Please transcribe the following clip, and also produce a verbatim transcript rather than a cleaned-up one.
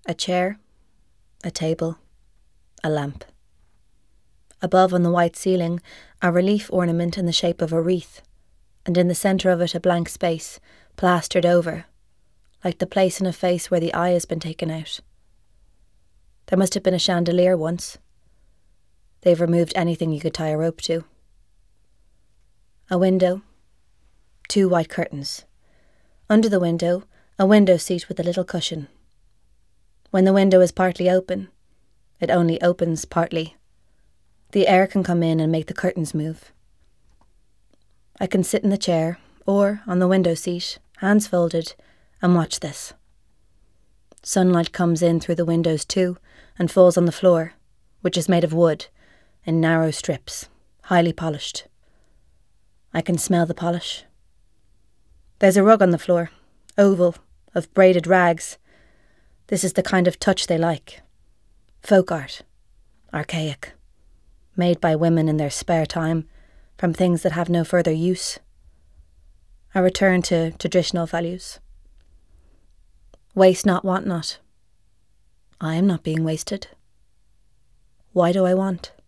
A chair, a table, a lamp. Above on the white ceiling, a relief ornament in the shape of a wreath, and in the centre of it a blank space, plastered over, like the place in a face where the eye has been taken out. There must have been a chandelier once. They've removed anything you could tie a rope to. A window, two white curtains. Under the window, a window seat with a little cushion. When the window is partly open, it only opens partly. The air can come in and make the curtains move. I can sit in the chair, or on the window seat, hands folded, and watch this. Sunlight comes in through the windows too, and falls on the floor, which is made of wood, in narrow strips, highly polished. I can smell the polish. There's a rug on the floor, oval, of braided rags. This is the kind of touch they like. Folk art. Archaic. Made by women in their spare time, from things that have no further use. I return to traditional values. Waste not, want not. I am not being wasted. Why do I want?